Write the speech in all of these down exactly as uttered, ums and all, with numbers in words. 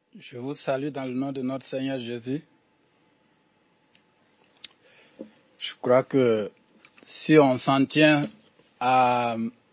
Je vous salue dans le nom de notre Seigneur Jésus. Je crois que si on s'en tient à,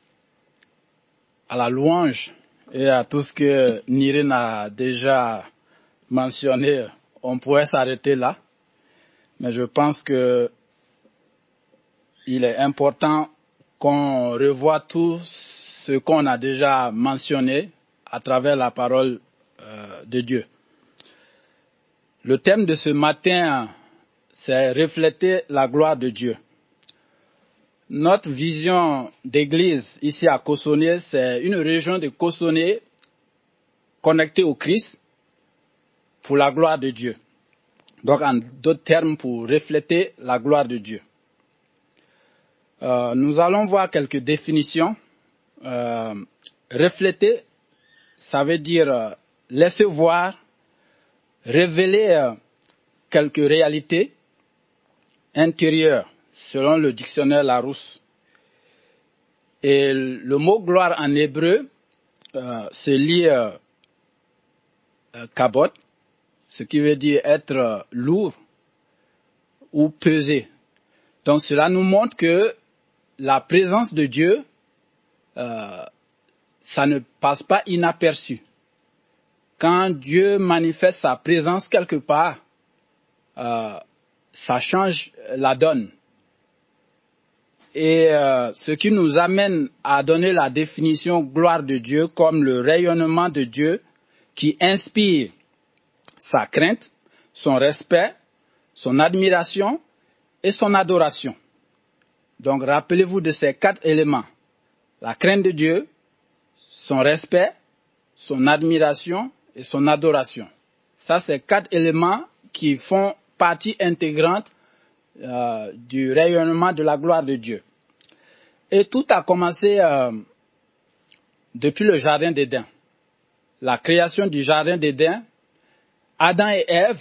à la louange et à tout ce que Nirine a déjà mentionné, on pourrait s'arrêter là. Mais je pense que il est important qu'on revoie tout ce qu'on a déjà mentionné à travers la parole euh, de Dieu. Le thème de ce matin, c'est refléter la gloire de Dieu. Notre vision d'église ici à Cossonay, c'est une région de Cossonay connectée au Christ pour la gloire de Dieu. Donc, en d'autres termes, pour refléter la gloire de Dieu. Euh, nous allons voir quelques définitions. Euh, refléter, ça veut dire euh, laisser voir, révéler euh, quelques réalités intérieures, selon le dictionnaire Larousse. Et le mot gloire en hébreu euh, se lit euh, euh, kabot, ce qui veut dire être euh, lourd ou pesé. Donc cela nous montre que la présence de Dieu, euh, ça ne passe pas inaperçu. Quand Dieu manifeste sa présence quelque part, euh, ça change la donne. Et euh, ce qui nous amène à donner la définition gloire de Dieu comme le rayonnement de Dieu qui inspire sa crainte, son respect, son admiration et son adoration. Donc rappelez-vous de ces quatre éléments. La crainte de Dieu, son respect, son admiration et son adoration. Ça, c'est quatre éléments qui font partie intégrante euh, du rayonnement de la gloire de Dieu. Et tout a commencé euh, depuis le jardin d'Éden. La création du jardin d'Éden, Adam et Ève,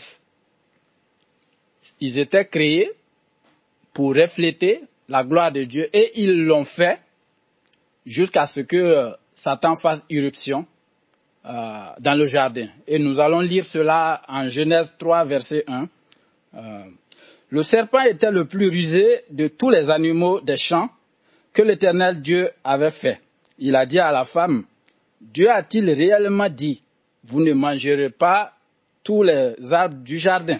ils étaient créés pour refléter la gloire de Dieu et ils l'ont fait jusqu'à ce que euh, Satan fasse irruption euh, dans le jardin. Et nous allons lire cela en Genèse trois, verset un. Euh, le serpent était le plus rusé de tous les animaux des champs que l'Éternel Dieu avait fait. Il a dit à la femme, Dieu a-t-il réellement dit, vous ne mangerez pas tous les arbres du jardin?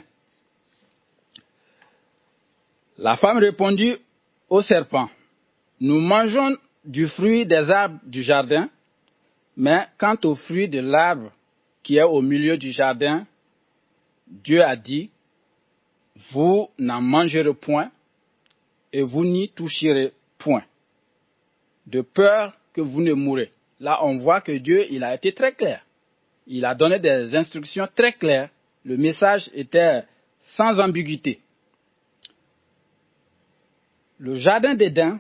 La femme répondit au serpent, nous mangeons du fruit des arbres du jardin, mais quant au fruit de l'arbre qui est au milieu du jardin, Dieu a dit, vous n'en mangerez point et vous n'y toucherez point, de peur que vous ne mourrez. Là, on voit que Dieu, il a été très clair. Il a donné des instructions très claires. Le message était sans ambiguïté. Le jardin d'Éden,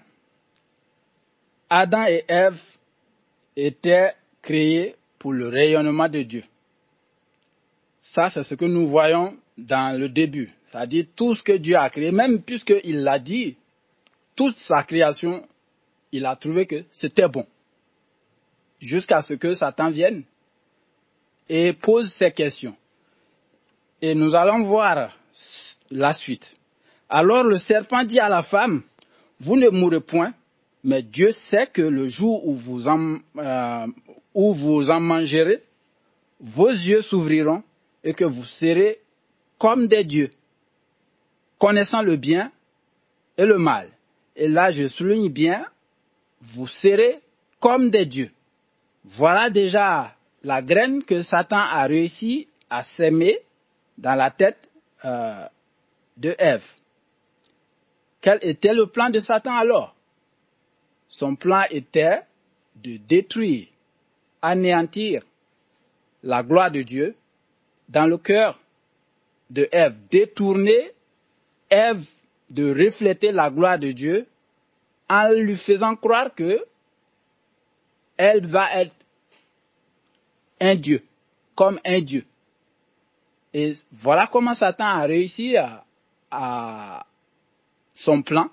Adam et Ève étaient créés pour le rayonnement de Dieu. Ça, c'est ce que nous voyons dans le début. C'est-à-dire tout ce que Dieu a créé, même puisqu'il l'a dit, toute sa création, il a trouvé que c'était bon. Jusqu'à ce que Satan vienne et pose ces questions. Et nous allons voir la suite. Alors le serpent dit à la femme, vous ne mourrez point, mais Dieu sait que le jour où vous en, euh, où vous en mangerez, vos yeux s'ouvriront et que vous serez comme des dieux, connaissant le bien et le mal. Et là, je souligne bien, vous serez comme des dieux. Voilà déjà la graine que Satan a réussi à s'aimer dans la tête euh, de Ève. Quel était le plan de Satan alors? Son plan était de détruire, anéantir la gloire de Dieu dans le cœur de Ève, détourner Ève de refléter la gloire de Dieu en lui faisant croire que elle va être un Dieu, comme un Dieu. Et voilà comment Satan a réussi à, à son plan.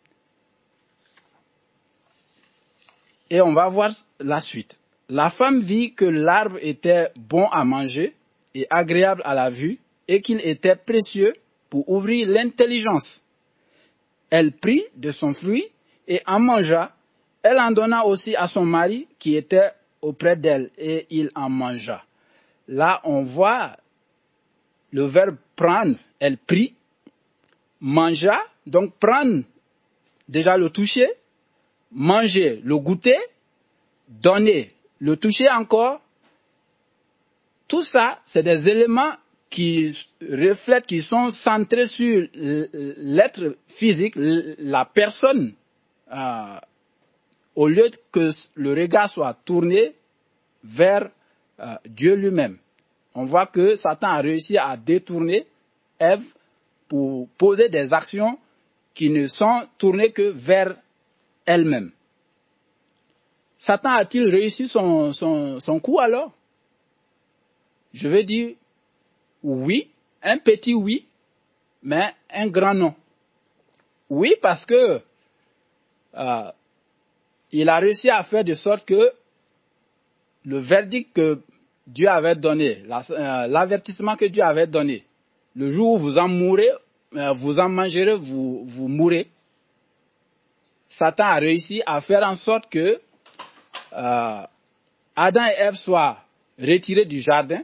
Et on va voir la suite. La femme vit que l'arbre était bon à manger et agréable à la vue, et qu'il était précieux pour ouvrir l'intelligence. Elle prit de son fruit et en mangea. Elle en donna aussi à son mari qui était auprès d'elle, et il en mangea. Là, on voit le verbe prendre. Elle prit, mangea, donc prendre, déjà le toucher, manger, le goûter, donner, le toucher encore. Tout ça, c'est des éléments qui reflètent, qui sont centrés sur l'être physique, la personne, euh, au lieu que le regard soit tourné vers euh, Dieu lui-même. On voit que Satan a réussi à détourner Ève pour poser des actions qui ne sont tournées que vers elle-même. Satan a-t-il réussi son, son, son coup alors? Je veux dire oui, un petit oui, mais un grand non. Oui, parce que euh, il a réussi à faire de sorte que le verdict que Dieu avait donné, la, euh, l'avertissement que Dieu avait donné, le jour où vous en mourrez, euh, vous en mangerez, vous, vous mourrez. Satan a réussi à faire en sorte que euh, Adam et Ève soient retirés du jardin.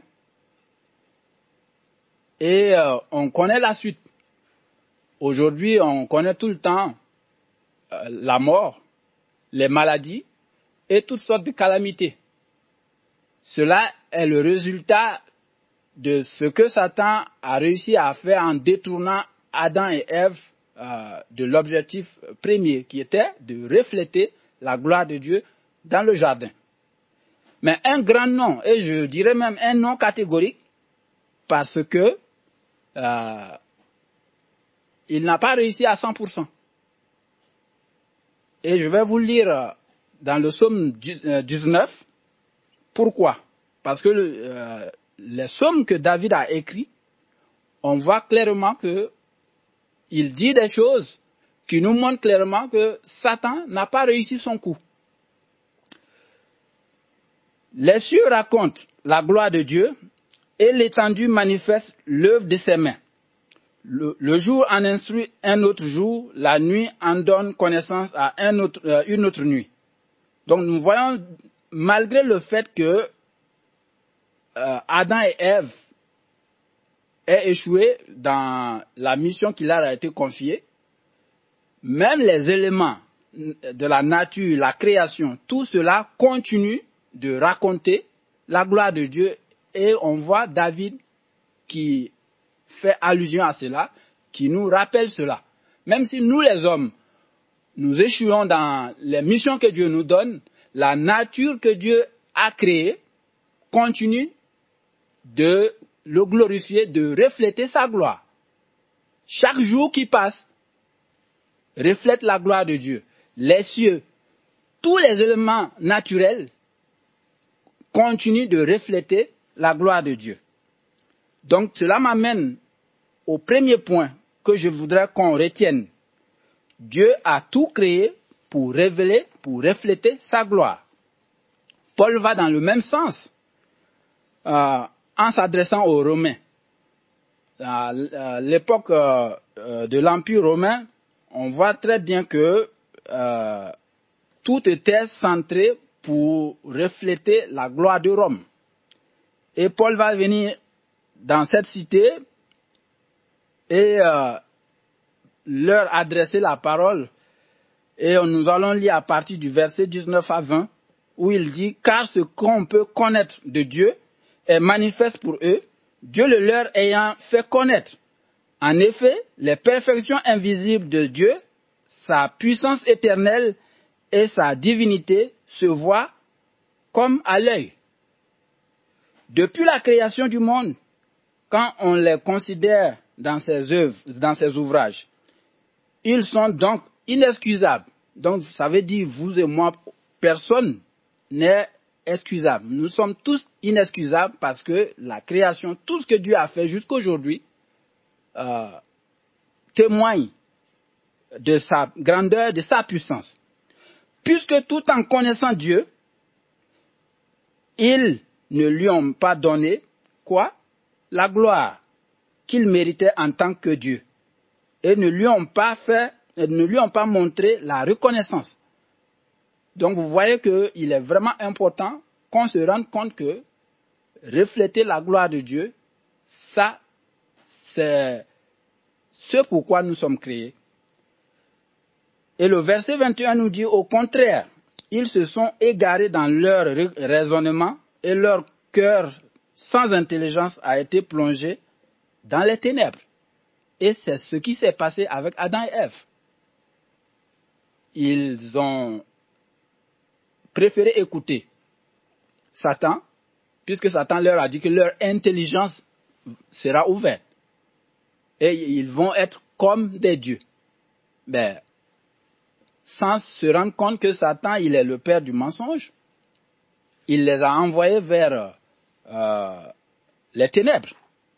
Et euh, on connaît la suite. Aujourd'hui, on connaît tout le temps euh, la mort, les maladies et toutes sortes de calamités. Cela est le résultat de ce que Satan a réussi à faire en détournant Adam et Ève euh, de l'objectif premier, qui était de refléter la gloire de Dieu dans le jardin. Mais un grand non, et je dirais même un non catégorique, parce que euh, il n'a pas réussi à cent pour cent. Et je vais vous lire dans le psaume dix-neuf, pourquoi? Parce que le, euh, les psaumes que David a écrits, on voit clairement que il dit des choses qui nous montrent clairement que Satan n'a pas réussi son coup. Les cieux racontent la gloire de Dieu et l'étendue manifeste l'œuvre de ses mains. Le, le jour en instruit un autre jour, la nuit en donne connaissance à un autre, euh, une autre nuit. Donc nous voyons, malgré le fait que euh, Adam et Ève aient échoué dans la mission qui leur a été confiée, même les éléments de la nature, la création, tout cela continue de raconter la gloire de Dieu. Et on voit David qui fait allusion à cela, qui nous rappelle cela. Même si nous les hommes, nous échouons dans les missions que Dieu nous donne, la nature que Dieu a créée continue de le glorifier, de refléter sa gloire. Chaque jour qui passe reflète la gloire de Dieu. Les cieux, tous les éléments naturels continuent de refléter la gloire de Dieu. Donc cela m'amène au premier point que je voudrais qu'on retienne. Dieu a tout créé pour révéler, pour refléter sa gloire. Paul va dans le même sens euh, en s'adressant aux Romains. À l'époque euh, de l'Empire romain, on voit très bien que euh, tout était centré pour refléter la gloire de Rome. Et Paul va venir dans cette cité et euh, leur adresser la parole. Et nous allons lire à partir du verset dix-neuf à vingt, où il dit « Car ce qu'on peut connaître de Dieu est manifeste pour eux, Dieu le leur ayant fait connaître. En effet, les perfections invisibles de Dieu, sa puissance éternelle et sa divinité se voient comme à l'œil. Depuis la création du monde, quand on les considère dans ses œuvres, dans ses ouvrages, ils sont donc inexcusables. Donc, ça veut dire, vous et moi, personne n'est excusable. Nous sommes tous inexcusables parce que la création, tout ce que Dieu a fait jusqu'aujourd'hui, euh, témoigne de sa grandeur, de sa puissance. Puisque tout en connaissant Dieu, ils ne lui ont pas donné, quoi? la gloire qu'il méritait en tant que Dieu et ne lui ont pas fait, ne lui ont pas montré la reconnaissance. Donc vous voyez qu'il est vraiment important qu'on se rende compte que refléter la gloire de Dieu, ça, c'est ce pourquoi nous sommes créés. Et le verset vingt et un nous dit au contraire, ils se sont égarés dans leur raisonnement et leur cœur sans intelligence a été plongé dans les ténèbres. Et c'est ce qui s'est passé avec Adam et Ève. Ils ont préféré écouter Satan, puisque Satan leur a dit que leur intelligence sera ouverte. Et ils vont être comme des dieux. Mais sans se rendre compte que Satan, il est le père du mensonge, il les a envoyés vers euh, les ténèbres.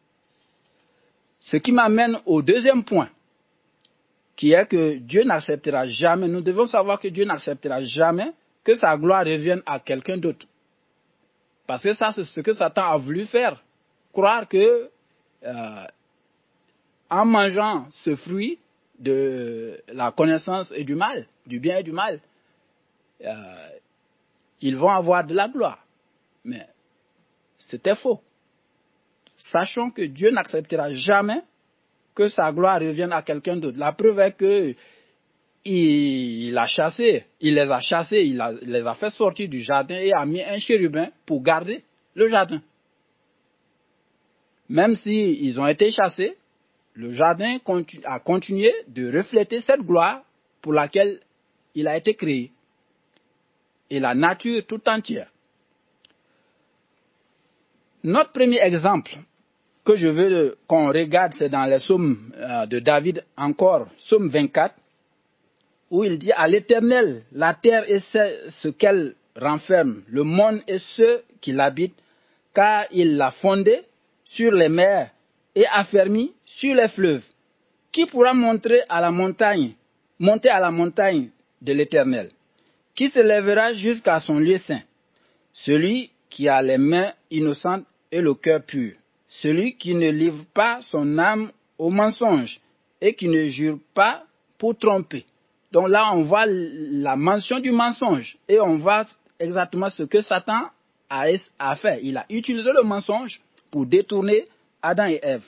Ce qui m'amène au deuxième point, qui est que Dieu n'acceptera jamais, nous devons savoir que Dieu n'acceptera jamais que sa gloire revienne à quelqu'un d'autre. Parce que ça, c'est ce que Satan a voulu faire. Croire que, euh, en mangeant ce fruit de la connaissance et du mal, du bien et du mal, euh, ils vont avoir de la gloire. Mais c'était faux. Sachons que Dieu n'acceptera jamais que sa gloire revienne à quelqu'un d'autre. La preuve est que il, il a chassé, il les a chassés, il, a, il les a fait sortir du jardin et a mis un chérubin pour garder le jardin. Même s'ils ont été chassés, le jardin continu, a continué de refléter cette gloire pour laquelle il a été créé. Et la nature tout entière. Notre premier exemple que je veux qu'on regarde, c'est dans les psaumes de David, encore, psaume vingt-quatre, où il dit à l'Éternel, la terre et ce qu'elle renferme, le monde et ceux qui l'habitent, car il l'a fondé sur les mers et affermi sur les fleuves. Qui pourra montrer à la montagne, monter à la montagne de l'Éternel? Qui se lèvera jusqu'à son lieu saint? Celui qui a les mains innocentes et le cœur pur. Celui qui ne livre pas son âme au mensonge et qui ne jure pas pour tromper. Donc là, on voit la mention du mensonge et on voit exactement ce que Satan a, a fait. Il a utilisé le mensonge pour détourner Adam et Ève.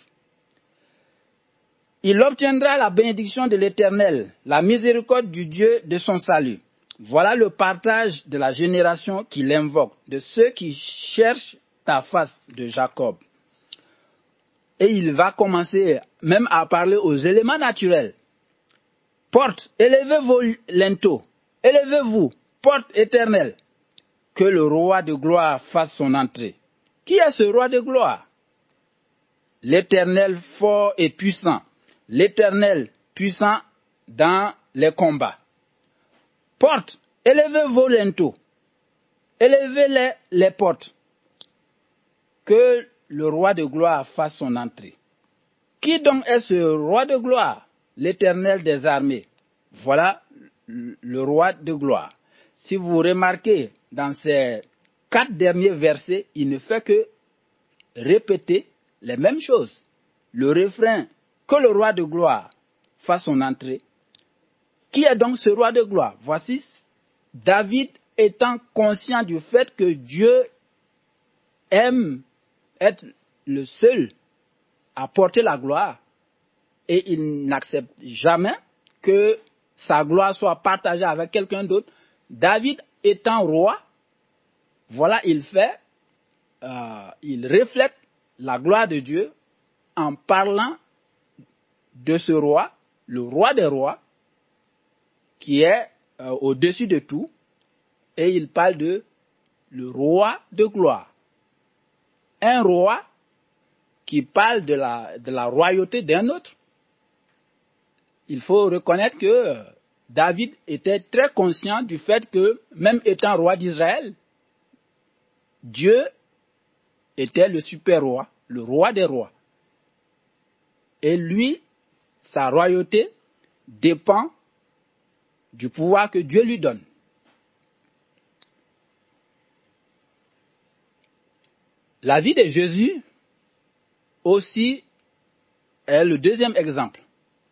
Il obtiendra la bénédiction de l'Éternel, la miséricorde du Dieu de son salut. Voilà le partage de la génération qui l'invoque, de ceux qui cherchent ta face, de Jacob. Et il va commencer même à parler aux éléments naturels. Porte, élevez vos linteaux, élevez-vous, porte éternelle, que le roi de gloire fasse son entrée. Qui est ce roi de gloire? L'Éternel fort et puissant, l'Éternel puissant dans les combats. Porte, élevez vos linteaux, élevez les, les portes, que le roi de gloire fasse son entrée. Qui donc est ce roi de gloire? L'Éternel des armées. Voilà le roi de gloire. Si vous remarquez dans ces quatre derniers versets, il ne fait que répéter les mêmes choses. Le refrain, que le roi de gloire fasse son entrée. Qui est donc ce roi de gloire? Voici David étant conscient du fait que Dieu aime être le seul à porter la gloire et il n'accepte jamais que sa gloire soit partagée avec quelqu'un d'autre. David étant roi, voilà, il fait, euh, il reflète la gloire de Dieu en parlant de ce roi, le roi des rois, qui est euh, au-dessus de tout, et il parle de le roi de gloire. Un roi qui parle de la, de la royauté d'un autre. Il faut reconnaître que David était très conscient du fait que, même étant roi d'Israël, Dieu était le super roi, le roi des rois. Et lui, sa royauté dépend du pouvoir que Dieu lui donne. La vie de Jésus aussi est le deuxième exemple.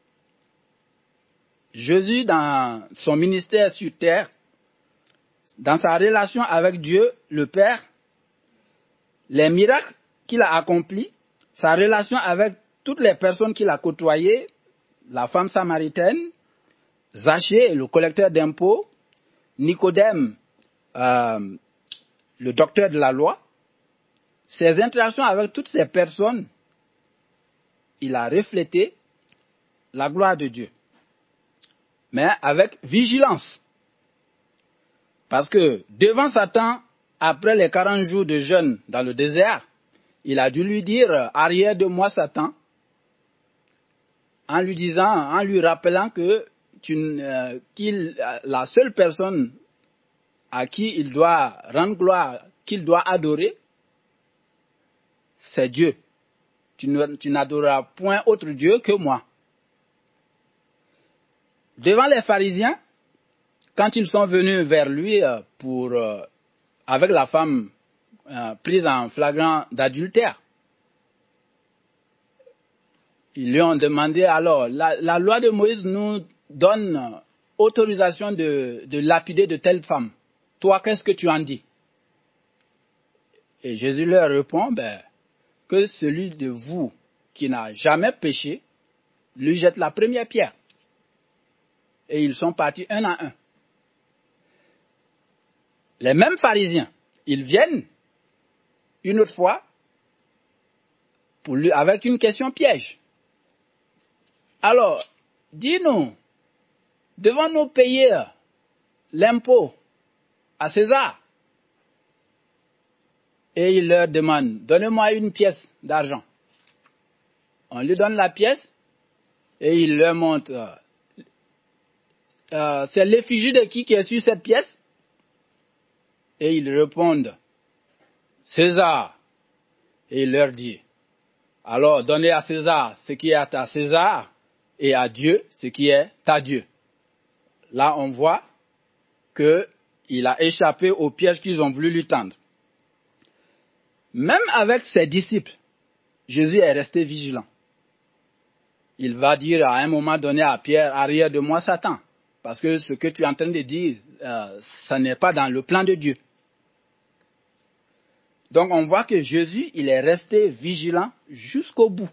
Jésus, dans son ministère sur terre, dans sa relation avec Dieu, le Père, les miracles qu'il a accomplis, sa relation avec toutes les personnes qu'il a côtoyées, la femme samaritaine, Zachée, le collecteur d'impôts, Nicodème, euh, le docteur de la loi, ses interactions avec toutes ces personnes, il a reflété la gloire de Dieu, mais avec vigilance. Parce que devant Satan, après les quarante jours de jeûne dans le désert, il a dû lui dire « Arrière de moi, Satan », en lui disant, en lui rappelant que tu, euh, qu'il, la seule personne à qui il doit rendre gloire, qu'il doit adorer, c'est Dieu. Tu, ne, tu n'adoreras point autre Dieu que moi. Devant les pharisiens, quand ils sont venus vers lui pour, euh, avec la femme euh, prise en flagrant d'adultère, ils lui ont demandé alors, la, la loi de Moïse nous donne autorisation de, de lapider de telle femme. Toi, qu'est-ce que tu en dis? Et Jésus leur répond, ben, que celui de vous qui n'a jamais péché, lui jette la première pierre. Et ils sont partis un à un. Les mêmes pharisiens, ils viennent une autre fois pour lui, avec une question piège. Alors, dis-nous, devons-nous payer l'impôt à César? Et il leur demande, donnez-moi une pièce d'argent. On lui donne la pièce et il leur montre, euh, euh, c'est l'effigie de qui qui est sur cette pièce? Et ils répondent, César. Et il leur dit, alors donnez à César ce qui est à César et à Dieu ce qui est à Dieu. Là, on voit qu'il a échappé au piège qu'ils ont voulu lui tendre. Même avec ses disciples, Jésus est resté vigilant. Il va dire à un moment donné à Pierre, arrière de moi Satan, parce que ce que tu es en train de dire, euh, ça n'est pas dans le plan de Dieu. Donc on voit que Jésus, il est resté vigilant jusqu'au bout.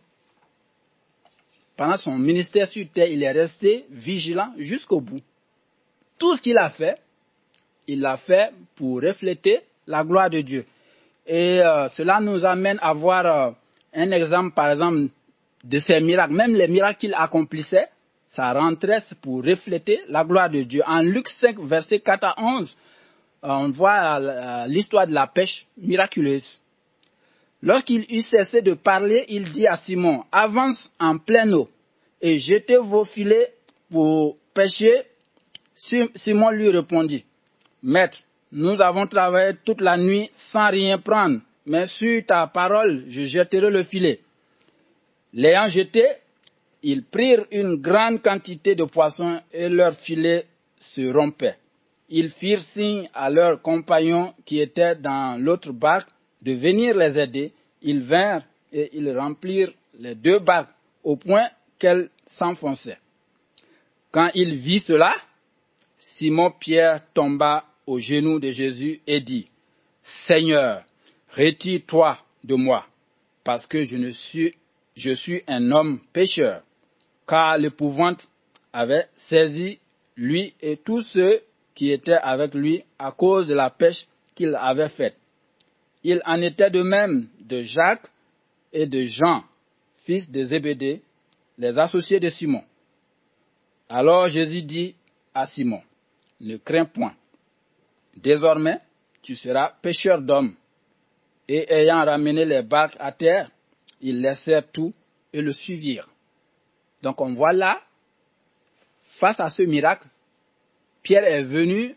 Pendant son ministère sur terre, il est resté vigilant jusqu'au bout. Tout ce qu'il a fait, il l'a fait pour refléter la gloire de Dieu. Et euh, cela nous amène à voir euh, un exemple, par exemple, de ces miracles. Même les miracles qu'il accomplissait, ça rentrait pour refléter la gloire de Dieu. En Luc cinq, versets quatre à onze, euh, on voit euh, l'histoire de la pêche miraculeuse. Lorsqu'il eut cessé de parler, il dit à Simon, avance en pleine eau et jetez vos filets pour pêcher. Simon lui répondit, Maître, nous avons travaillé toute la nuit sans rien prendre, mais sur ta parole, je jetterai le filet. L'ayant jeté, ils prirent une grande quantité de poissons et leur filet se rompait. Ils firent signe à leurs compagnons qui étaient dans l'autre barque de venir les aider. Ils vinrent et ils remplirent les deux barques au point qu'elles s'enfonçaient. Quand il vit cela, Simon-Pierre tomba aux genoux de Jésus et dit, « Seigneur, retire-toi de moi, parce que je, ne suis, je suis un homme pécheur. » Car l'épouvante avait saisi lui et tous ceux qui étaient avec lui à cause de la pêche qu'il avait faite. Il en était de même de Jacques et de Jean, fils de Zébédée, les associés de Simon. Alors Jésus dit à Simon, « Ne crains point. Désormais, tu seras pêcheur d'hommes. » Et ayant ramené les barques à terre, ils laissèrent tout et le suivirent. Donc on voit là, face à ce miracle, Pierre est venu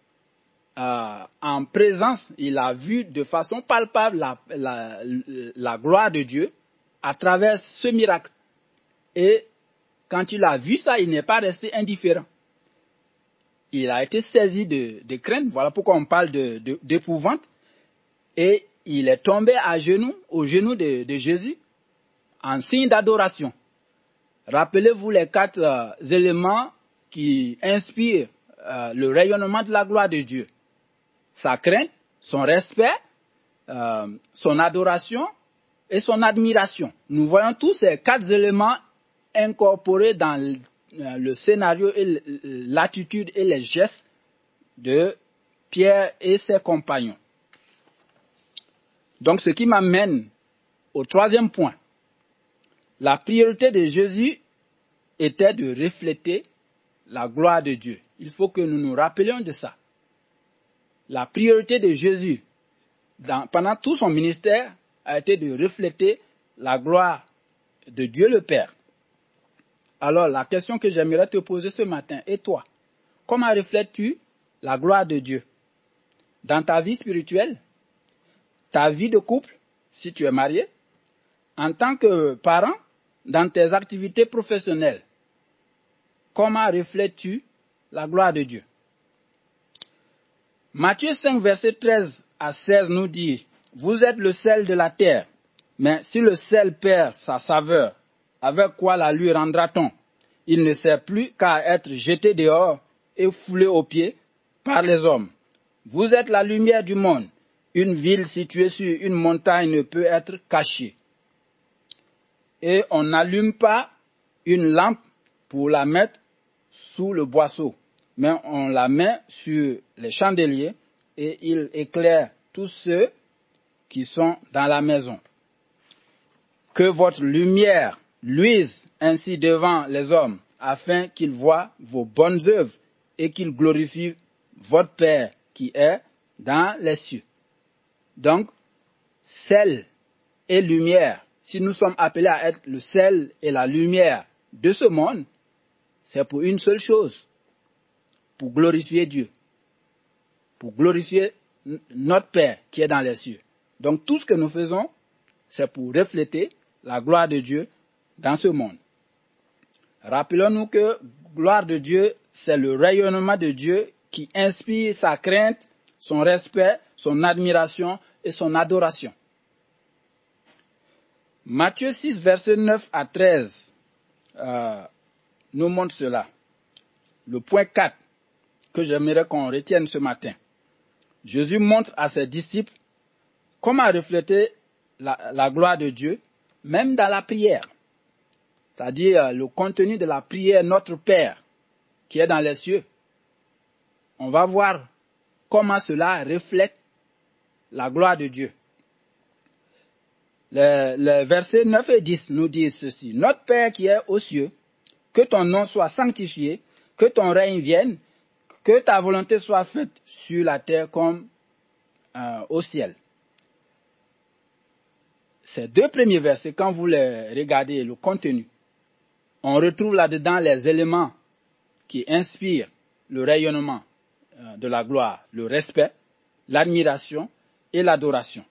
euh, en présence, il a vu de façon palpable la, la, la gloire de Dieu à travers ce miracle. Et quand il a vu ça, il n'est pas resté indifférent. Il a été saisi de, de crainte, voilà pourquoi on parle de, de, d'épouvante, et il est tombé à genoux, aux genoux de, de Jésus, en signe d'adoration. Rappelez-vous les quatre euh, éléments qui inspirent euh, le rayonnement de la gloire de Dieu. Sa crainte, son respect, euh, son adoration et son admiration. Nous voyons tous ces quatre éléments incorporés dans le, euh, le scénario et l'attitude et les gestes de Pierre et ses compagnons. Donc ce qui m'amène au troisième point. La priorité de Jésus était de refléter la gloire de Dieu. Il faut que nous nous rappelions de ça. La priorité de Jésus dans, pendant tout son ministère a été de refléter la gloire de Dieu le Père. Alors la question que j'aimerais te poser ce matin, et toi, comment reflètes-tu la gloire de Dieu dans ta vie spirituelle, ta vie de couple, si tu es marié, en tant que parent, dans tes activités professionnelles? Comment reflètes-tu la gloire de Dieu? Matthieu cinq, verset treize à seize nous dit, « Vous êtes le sel de la terre, mais si le sel perd sa saveur, avec quoi la lui rendra-t-on? Il ne sert plus qu'à être jeté dehors et foulé aux pieds par les hommes. Vous êtes la lumière du monde. Une ville située sur une montagne ne peut être cachée. Et on n'allume pas une lampe pour la mettre sous le boisseau, mais on la met sur les chandeliers et il éclaire tous ceux qui sont dans la maison. Que votre lumière luise ainsi devant les hommes, afin qu'ils voient vos bonnes œuvres et qu'ils glorifient votre Père qui est dans les cieux. » Donc, sel et lumière, si nous sommes appelés à être le sel et la lumière de ce monde, c'est pour une seule chose, pour glorifier Dieu, pour glorifier notre Père qui est dans les cieux. Donc tout ce que nous faisons, c'est pour refléter la gloire de Dieu dans ce monde. Rappelons-nous que gloire de Dieu, c'est le rayonnement de Dieu qui inspire sa crainte, son respect, son admiration et son adoration. Matthieu six, versets neuf à treize euh, nous montre cela. Le point quatre que j'aimerais qu'on retienne ce matin. Jésus montre à ses disciples comment refléter la, la gloire de Dieu, même dans la prière. C'est-à-dire le contenu de la prière Notre Père, qui est dans les cieux. On va voir comment cela reflète la gloire de Dieu. Les, les versets neuf et dix nous disent ceci. Notre Père qui est aux cieux, que ton nom soit sanctifié, que ton règne vienne, que ta volonté soit faite sur la terre comme euh, au ciel. Ces deux premiers versets, quand vous les regardez, le contenu, on retrouve là-dedans les éléments qui inspirent le rayonnement euh, de la gloire, le respect, l'admiration et l'adoration.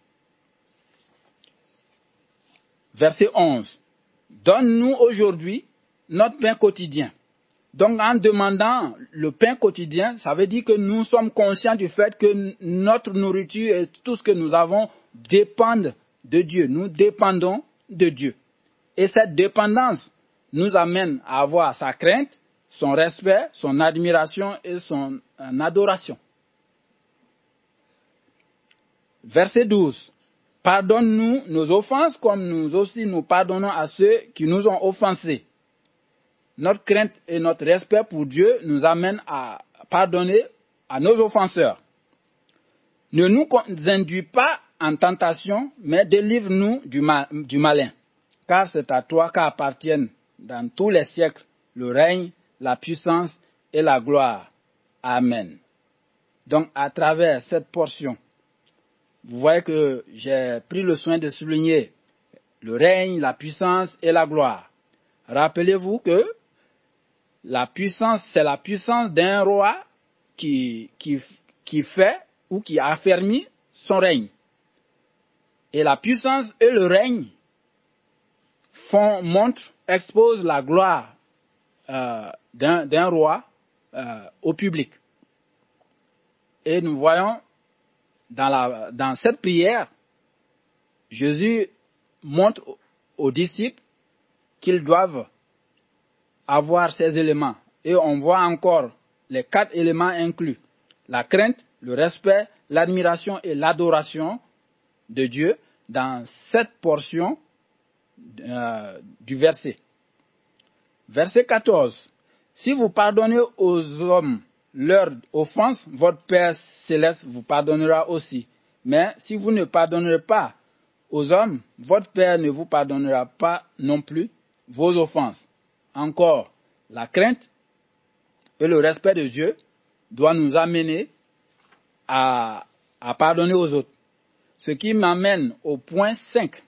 Verset onze. Donne-nous aujourd'hui notre pain quotidien. Donc en demandant le pain quotidien, ça veut dire que nous sommes conscients du fait que notre nourriture et tout ce que nous avons dépendent de Dieu. Nous dépendons de Dieu. Et cette dépendance nous amène à avoir sa crainte, son respect, son admiration et son adoration. Verset douze. Pardonne-nous nos offenses comme nous aussi nous pardonnons à ceux qui nous ont offensés. Notre crainte et notre respect pour Dieu nous amènent à pardonner à nos offenseurs. Ne nous induis pas en tentation, mais délivre-nous du, mal, du malin. Car c'est à toi qu'appartiennent dans tous les siècles le règne, la puissance et la gloire. Amen. Donc à travers cette portion, vous voyez que j'ai pris le soin de souligner le règne, la puissance et la gloire. Rappelez-vous que la puissance, c'est la puissance d'un roi qui, qui, qui fait ou qui affermit son règne. Et la puissance et le règne font, montrent, exposent la gloire euh, d'un, d'un roi euh, au public. Et nous voyons dans, la, dans cette prière, Jésus montre aux disciples qu'ils doivent avoir ces éléments. Et on voit encore les quatre éléments inclus. La crainte, le respect, l'admiration et l'adoration de Dieu dans cette portion euh, du verset. Verset quatorze. Si vous pardonnez aux hommes leurs offenses, votre Père céleste vous pardonnera aussi. Mais si vous ne pardonnerez pas aux hommes, votre Père ne vous pardonnera pas non plus vos offenses. Encore, la crainte et le respect de Dieu doivent nous amener à, à pardonner aux autres. Ce qui m'amène au point cinq,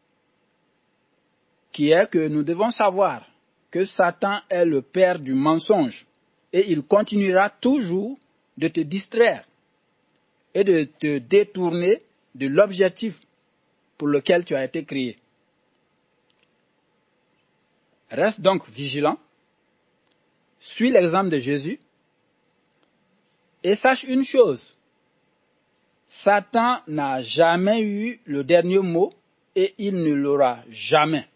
qui est que nous devons savoir que Satan est le père du mensonge et il continuera toujours de te distraire et de te détourner de l'objectif pour lequel tu as été créé. Reste donc vigilant, suis l'exemple de Jésus et sache une chose, Satan n'a jamais eu le dernier mot et il ne l'aura jamais.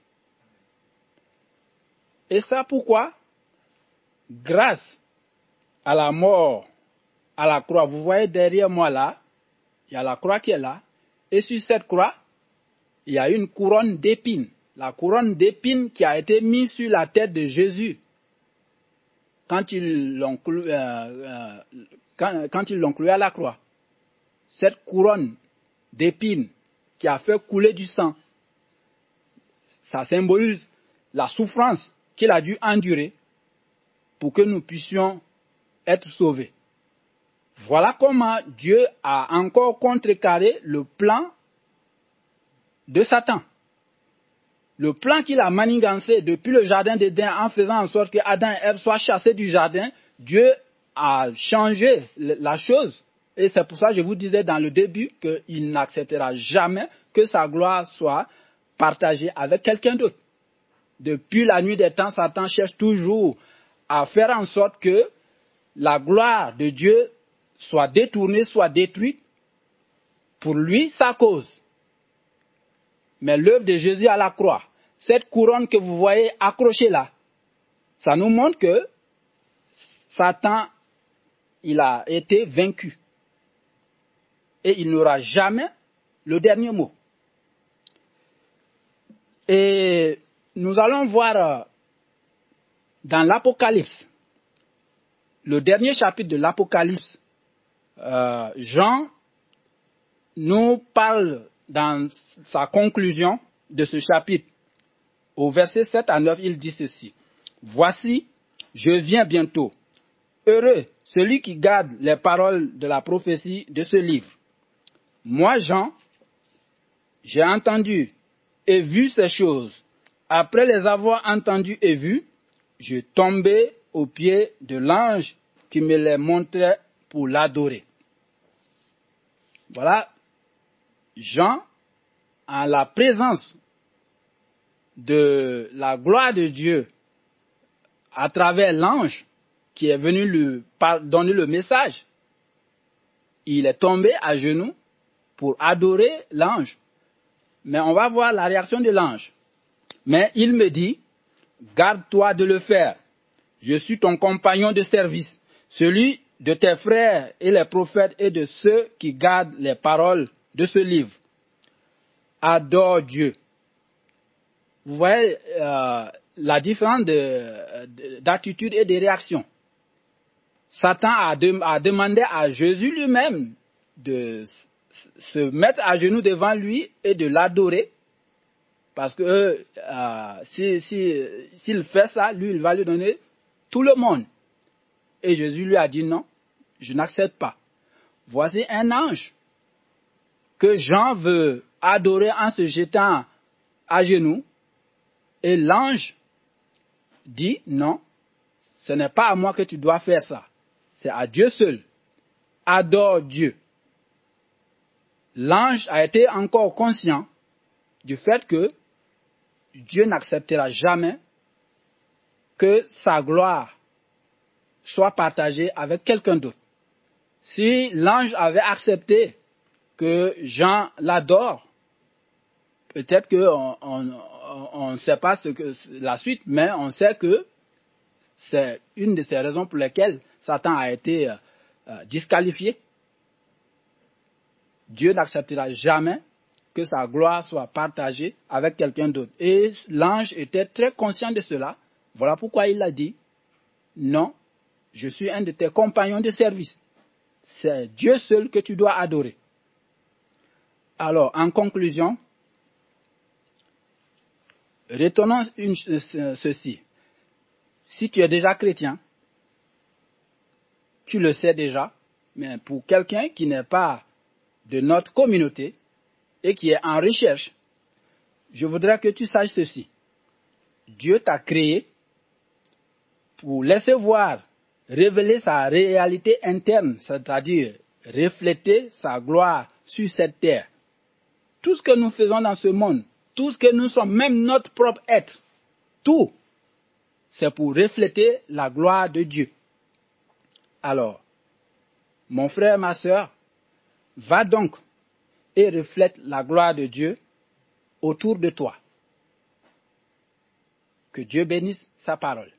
Et ça pourquoi? Grâce à la mort, à la croix, vous voyez derrière moi là, il y a la croix qui est là, et sur cette croix, il y a une couronne d'épines. La couronne d'épines qui a été mise sur la tête de Jésus quand ils l'ont cloué, euh, euh, quand, quand ils l'ont cloué à la croix. Cette couronne d'épines qui a fait couler du sang, ça symbolise la souffrance qu'il a dû endurer pour que nous puissions être sauvés. Voilà comment Dieu a encore contrecarré le plan de Satan. Le plan qu'il a manigancé depuis le jardin d'Éden en faisant en sorte que Adam et Ève soient chassés du jardin, Dieu a changé la chose. Et c'est pour ça que je vous disais dans le début qu'il n'acceptera jamais que sa gloire soit partagée avec quelqu'un d'autre. Depuis la nuit des temps, Satan cherche toujours à faire en sorte que la gloire de Dieu soit détournée, soit détruite pour lui, sa cause. Mais l'œuvre de Jésus à la croix, cette couronne que vous voyez accrochée là, ça nous montre que Satan, il a été vaincu. Et il n'aura jamais le dernier mot. Et nous allons voir dans l'Apocalypse, le dernier chapitre de l'Apocalypse, euh, Jean nous parle dans sa conclusion de ce chapitre. Au verset sept à neuf, il dit ceci. Voici, je viens bientôt. Heureux celui qui garde les paroles de la prophétie de ce livre. Moi, Jean, j'ai entendu et vu ces choses. Après les avoir entendues et vues, je tombais aux pieds de l'ange qui me les montrait pour l'adorer. Voilà, Jean, en la présence de la gloire de Dieu, à travers l'ange qui est venu lui donner le message, il est tombé à genoux pour adorer l'ange. Mais on va voir la réaction de l'ange. Mais il me dit, garde-toi de le faire. Je suis ton compagnon de service, celui de tes frères et les prophètes et de ceux qui gardent les paroles de ce livre. Adore Dieu. Vous voyez euh, la différence de, de, d'attitude et de réaction. Satan a, de, a demandé à Jésus lui-même de se mettre à genoux devant lui et de l'adorer. Parce que euh, si, si, s'il fait ça, lui, il va lui donner tout le monde. Et Jésus lui a dit non, je n'accepte pas. Voici un ange que Jean veut adorer en se jetant à genoux. Et l'ange dit non, ce n'est pas à moi que tu dois faire ça. C'est à Dieu seul. Adore Dieu. L'ange a été encore conscient du fait que Dieu n'acceptera jamais que sa gloire soit partagée avec quelqu'un d'autre. Si l'ange avait accepté que Jean l'adore, peut-être que on, on, on ne sait pas ce que la suite, mais on sait que c'est une de ces raisons pour lesquelles Satan a été euh, disqualifié. Dieu n'acceptera jamais que sa gloire soit partagée avec quelqu'un d'autre. Et l'ange était très conscient de cela. Voilà pourquoi il a dit, non, je suis un de tes compagnons de service. C'est Dieu seul que tu dois adorer. Alors, en conclusion, retenons une, ceci. Si tu es déjà chrétien, tu le sais déjà, mais pour quelqu'un qui n'est pas de notre communauté et qui est en recherche, je voudrais que tu saches ceci. Dieu t'a créé pour laisser voir, révéler sa réalité interne, c'est-à-dire refléter sa gloire sur cette terre. Tout ce que nous faisons dans ce monde, tout ce que nous sommes, même notre propre être, tout, c'est pour refléter la gloire de Dieu. Alors, mon frère, ma sœur, va donc et reflète la gloire de Dieu autour de toi. Que Dieu bénisse sa parole.